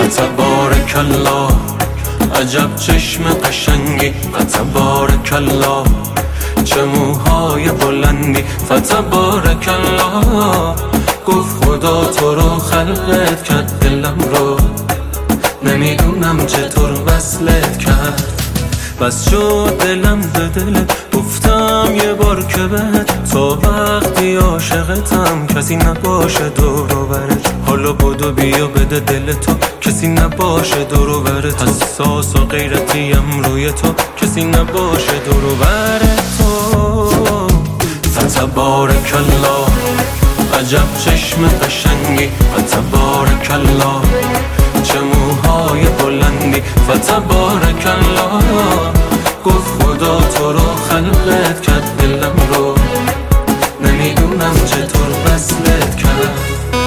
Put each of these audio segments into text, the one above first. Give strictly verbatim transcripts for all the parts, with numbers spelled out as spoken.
فتبارک الله، عجب چشم قشنگی فتبارک الله، چه موهای بلندی فتبارک الله. گفت خدا تو رو خلقت کرد دلم رو، نمیدونم چطور وصلت کرد. بس شد دلم به دلت گفتم یه بار که بهت، تا وقتی عاشقتم کسی نباشه دور و برت. حالا بدو بیا بده دل تو کسی نباشه دور و برت. حساس و غیرتیم روی تو کسی نباشه دور و برت تو. فتبارک الله، عجب چشم قشنگی فتبارک الله، چه موهای بلندی فتبارک الله. گفت خدا تو رو خلقت کرد دلم رو، نمیدونم چطور وصلت کرد.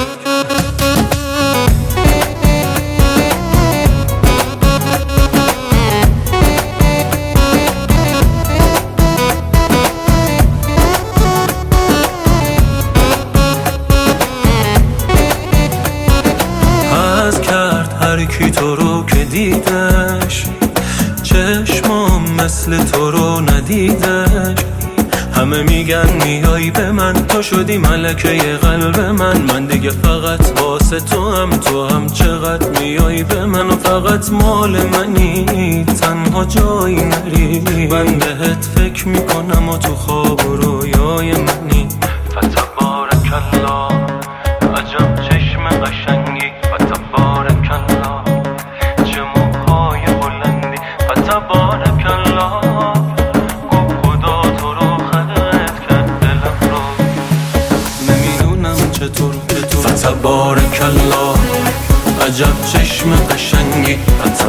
از کرد هر کی تو رو که دیدش، چشمام مثل تو رو ندیدش. همه میگن میای به من، تو شدی ملکه قلب من. من دیگه فقط واسه تو هم، تو هم چقدر میای به من و فقط مال منی، تنها جایی نری. من بهت فکر میکنم و تو خواب و رویای منی. فتبارک الله، عجب چشم قشنگی فتبارک الله، چه موهای بلندی فتبارک الله. گفت خدا تو رو خلقت کرد دلم رو، نمیدونم چطور که تو. فتبارک الله، عجب چشم قشنگی